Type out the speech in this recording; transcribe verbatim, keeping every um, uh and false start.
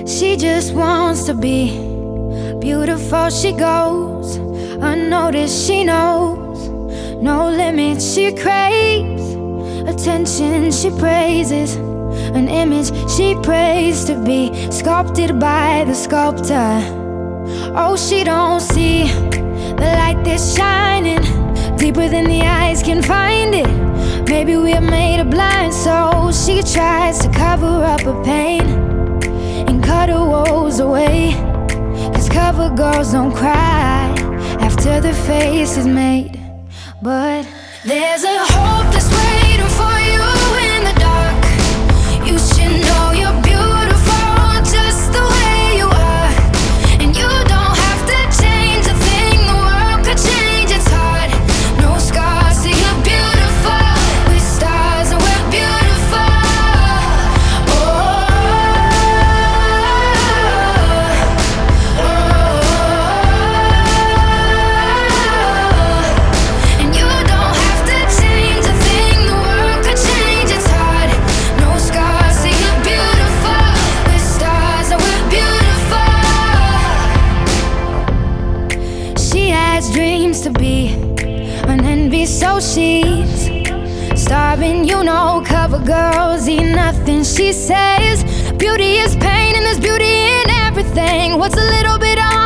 She just wants to be beautiful. She goes unnoticed. She knows no limits. She craves attention. She praises an image she prays to be sculpted by the sculptor. Oh, she don't see the light that's shining deeper than the eyes can find it. Maybe we're made of blind souls. She tries to cover up her pain and cut her woes away, 'cause cover girls don't cry after the face is made. But there's a hope that's waiting for you in the dark. You should know you're beautiful just the way you are, and you don't have to change a thing. The world could change, it's hard. No scars, so you're beautiful. We're stars and we're beautiful. Oh, oh, oh. And you don't have to change a thing. The world could change, it's hard. No scars, so you're beautiful. We're stars and we're beautiful. She has dreams to be an envy, so she's starving. You know, cover girls eat nothing. She says beauty is pain and there's beauty in everything. What's a little bit on